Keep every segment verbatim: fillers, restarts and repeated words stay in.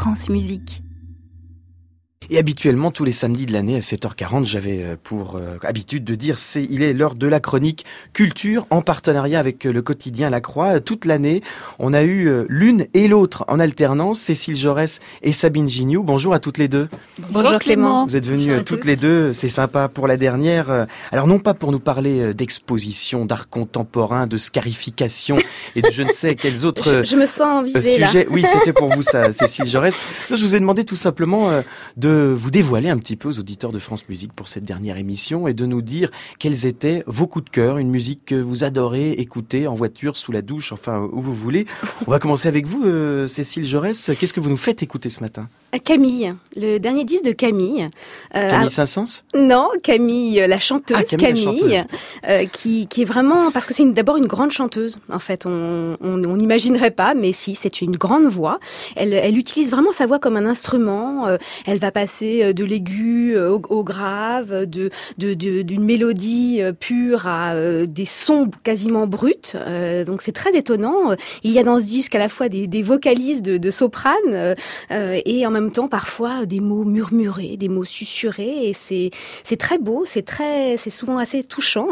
France Musique. Et habituellement, tous les samedis de l'année à sept heures quarante, j'avais pour euh, habitude de dire c'est il est l'heure de la chronique culture en partenariat avec le quotidien La Croix. Toute l'année, on a eu euh, l'une et l'autre en alternance, Cécile Jaurès et Sabine Gignoux. Bonjour à toutes les deux. Bonjour Clément. Vous êtes venues euh, toutes les deux, c'est sympa pour la dernière. Alors non pas pour nous parler euh, d'exposition, d'art contemporain, de scarification et de je ne sais quels autres je, je me sens visée, euh, sujets. Là. Oui, c'était pour vous ça, Cécile Jaurès. Je vous ai demandé tout simplement euh, de vous dévoiler un petit peu aux auditeurs de France Musique pour cette dernière émission et de nous dire quels étaient vos coups de cœur, une musique que vous adorez écouter en voiture, sous la douche, enfin où vous voulez. On va commencer avec vous, euh, Cécile Jaurès. Qu'est-ce que vous nous faites écouter ce matin ? Camille, le dernier disque de Camille. Euh, Camille Saint-Saëns ? Non, Camille, la chanteuse. Ah, Camille, Camille, la chanteuse. Euh, qui, qui est vraiment, parce que c'est une, d'abord une grande chanteuse. En fait, on, on, on n'imaginerait pas, mais si, c'est une grande voix. Elle, elle utilise vraiment sa voix comme un instrument. Euh, elle va passer de l'aigu au, au grave, de, de, de, d'une mélodie pure à euh, des sons quasiment bruts. Euh, donc c'est très étonnant. Il y a dans ce disque à la fois des, des vocalises de, de soprane euh, et en même temps parfois des mots murmurés, des mots susurrés. Et c'est, c'est très beau, c'est très, c'est souvent assez touchant.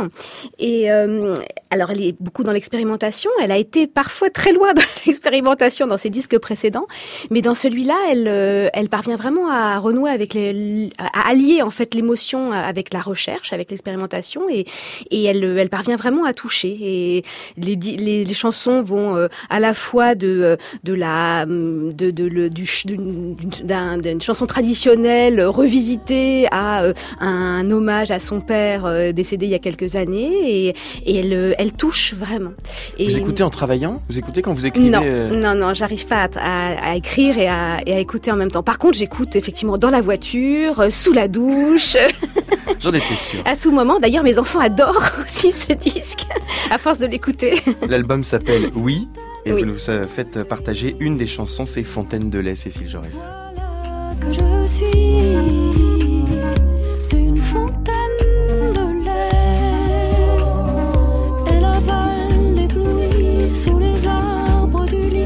Et euh, alors elle est beaucoup dans l'expérimentation. Elle a été parfois très loin dans l'expérimentation dans ses disques précédents, mais dans celui-là, elle, euh, elle parvient vraiment à renouer avec les, à allier en fait l'émotion avec la recherche, avec l'expérimentation, et, et elle, elle parvient vraiment à toucher. Et les, les, les chansons vont euh, à la fois de, de la, de, de, de du, d'une, d'un, d'une chanson traditionnelle revisitée à euh, un hommage à son père euh, décédé il y a quelques années, et, et elle, elle touche vraiment. Et vous écoutez en travaillant ? Vous écoutez quand vous écrivez ? Non, euh... non, non, j'arrive pas à, à, à écrire et à, et à écouter en même temps. Par contre, j'écoute effectivement dans la voiture, euh, sous la douche. J'en étais sûr. À tout moment. D'ailleurs, mes enfants adorent aussi ce disque, à force de l'écouter. L'album s'appelle Oui, et oui. vous nous faites partager une des chansons, c'est Fontaine de lait, Cécile Jaurès. Voilà que je suis une fontaine de lait, et la balle éblouie sous les arbres du lit.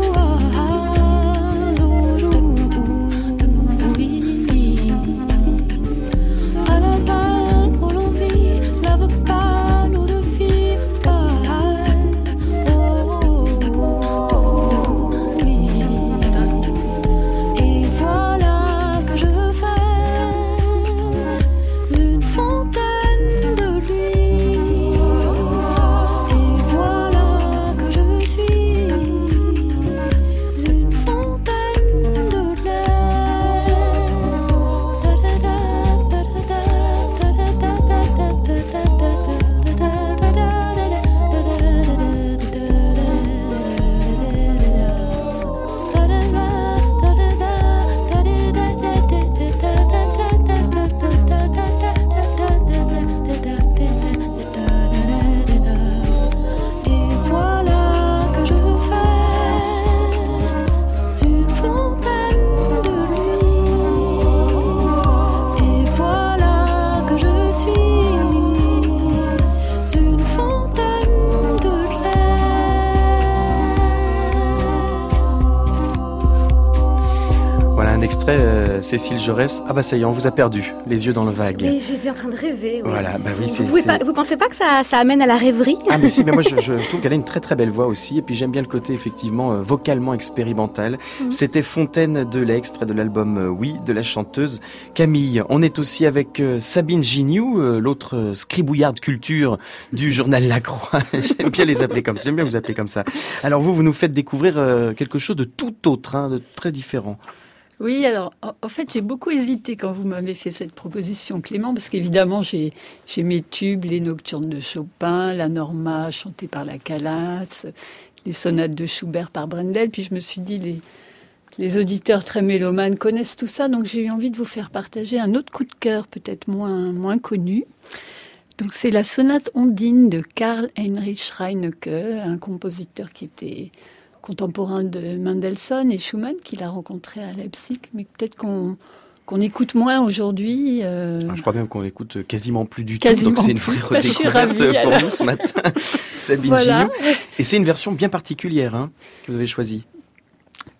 Euh, Cécile Jaurès, ah bah ça y est, on vous a perdu, les yeux dans le vague. Mais j'étais en train de rêver. Oui. Voilà, bah oui, c'est. Vous, c'est... Pas, vous pensez pas que ça, ça amène à la rêverie ? Ah mais si, mais moi je, je trouve qu'elle a une très très belle voix aussi, et puis j'aime bien le côté effectivement euh, vocalement expérimental. Mmh. C'était Fontaine de lait, extrait de l'album euh, Oui de la chanteuse Camille. On est aussi avec euh, Sabine Gignoux, euh, l'autre euh, scribouillarde culture du journal La Croix. J'aime bien les appeler comme ça, j'aime bien vous appeler comme ça. Alors vous, vous nous faites découvrir euh, quelque chose de tout autre, hein, de très différent. Oui, alors, en fait, j'ai beaucoup hésité quand vous m'avez fait cette proposition, Clément, parce qu'évidemment, j'ai, j'ai mes tubes, les nocturnes de Chopin, la Norma chantée par la Calatz, les sonates de Schubert par Brendel, puis je me suis dit, les, les auditeurs très mélomanes connaissent tout ça, donc j'ai eu envie de vous faire partager un autre coup de cœur, peut-être moins, moins connu. Donc, c'est la sonate Ondine de Karl Heinrich Reinecke, un compositeur qui était contemporain de Mendelssohn et Schumann, qu'il a rencontré à Leipzig, mais peut-être qu'on, qu'on écoute moins aujourd'hui. Euh... Ah, je crois même qu'on écoute quasiment plus du quasiment tout, donc c'est une vraie redécouverte pour alors. nous ce matin, Sabine voilà. Gignoux. Et c'est une version bien particulière hein, que vous avez choisie.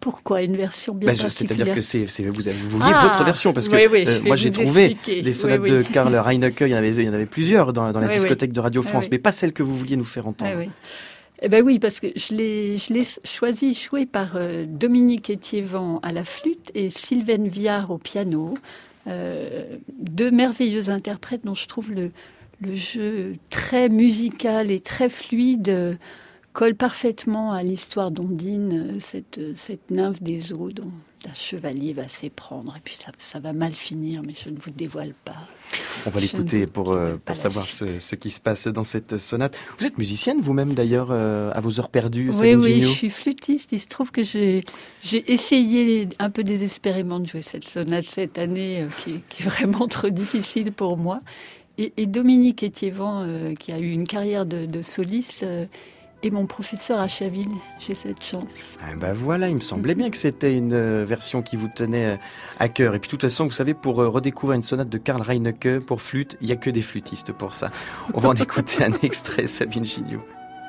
pourquoi une version bien bah, particulière? C'est-à-dire que c'est, c'est vous, avez, vous vouliez ah, votre version, parce que oui, oui, euh, moi j'ai trouvé expliquer. les sonates oui, oui. de Karl Reinecke, il y en avait, il y en avait plusieurs dans, dans la oui, discothèque oui. de Radio France, oui. mais pas celle que vous vouliez nous faire entendre. Oui, oui. Eh ben oui, parce que je l'ai, je l'ai choisi, joué par euh, Dominique Étiévent à la flûte et Sylvaine Viard au piano. Euh, deux merveilleux interprètes dont je trouve le, le jeu très musical et très fluide euh, colle parfaitement à l'histoire d'Ondine, cette, cette nymphe des eaux dont un chevalier va s'éprendre. Et puis ça, ça va mal finir, mais je ne vous le dévoile pas. On va l'écouter pour, euh, pour savoir ce, ce qui se passe dans cette sonate. Vous êtes musicienne vous-même d'ailleurs, euh, à vos heures perdues, Oui, Sabine oui, Gignot. je suis flûtiste. Il se trouve que j'ai, j'ai essayé un peu désespérément de jouer cette sonate cette année, euh, qui, qui est vraiment trop difficile pour moi. Et, et Dominique Étiévent, euh, qui a eu une carrière de, de soliste, euh, et mon professeur à Chaville, j'ai cette chance. Ah ben voilà, il me semblait bien que c'était une euh, version qui vous tenait euh, à cœur. Et puis de toute façon, vous savez, pour euh, redécouvrir une sonate de Karl Reinecke pour flûte, il n'y a que des flûtistes pour ça. On va en écouter un extrait, Sabine Gignot.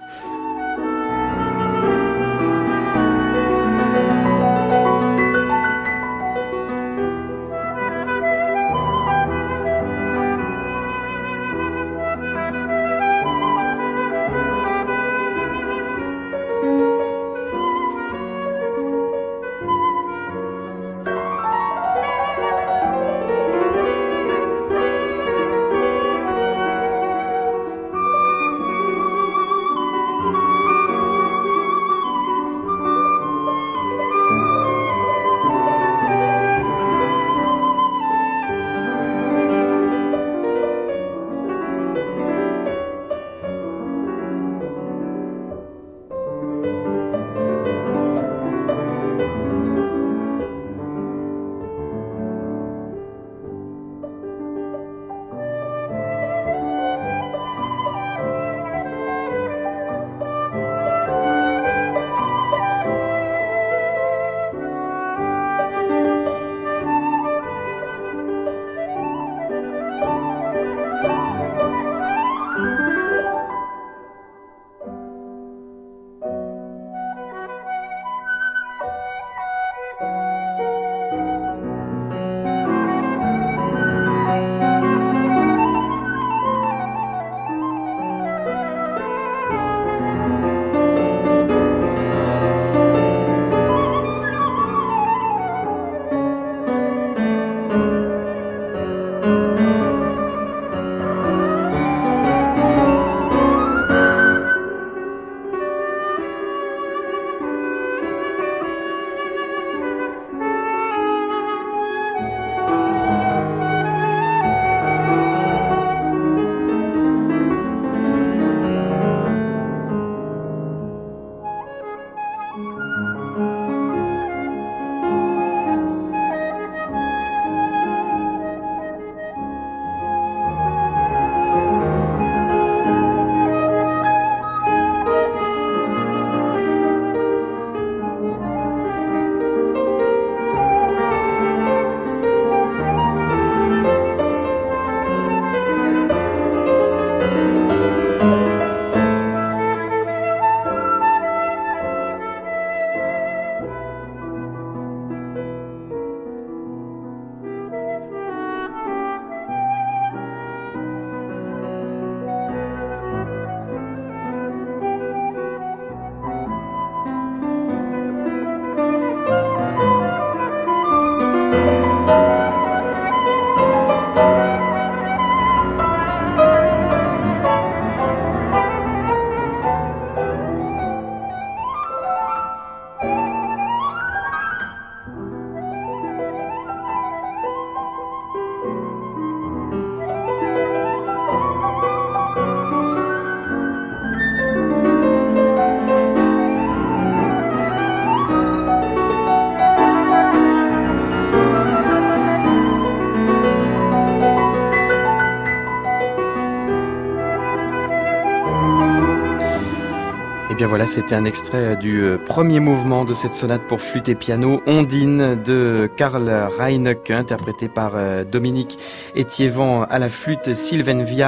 bien voilà, c'était un extrait du premier mouvement de cette sonate pour flûte et piano, Ondine, de Karl Reinecke, interprété par Dominique Étiévent à la flûte, Sylvaine Viard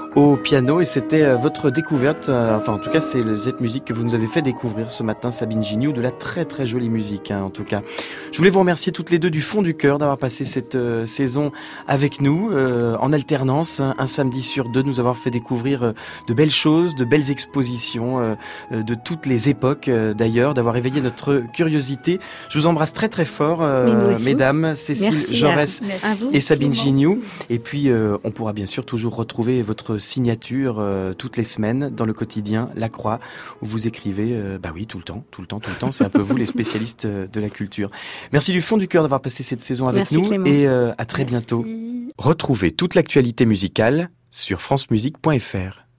au piano et c'était votre découverte, enfin en tout cas c'est cette musique que vous nous avez fait découvrir ce matin, Sabine Gignoux, de la très très jolie musique hein, en tout cas. Je voulais vous remercier toutes les deux du fond du cœur d'avoir passé cette euh, saison avec nous euh, en alternance, hein, un samedi sur deux, de nous avoir fait découvrir euh, de belles choses, de belles expositions euh, euh, de toutes les époques euh, d'ailleurs, d'avoir éveillé notre curiosité. Je vous embrasse très très fort euh, mesdames, Cécile Merci Jaurès à vous. et Sabine Gignoux. Et puis euh, on pourra bien sûr toujours retrouver votre signature euh, toutes les semaines dans le quotidien La Croix où vous écrivez euh, bah oui tout le temps, tout le temps, tout le temps. C'est un peu vous les spécialistes de la culture. Merci du fond du cœur d'avoir passé cette saison avec Merci, nous Clément. et euh, à très Merci. bientôt. Retrouvez toute l'actualité musicale sur francemusique point f r.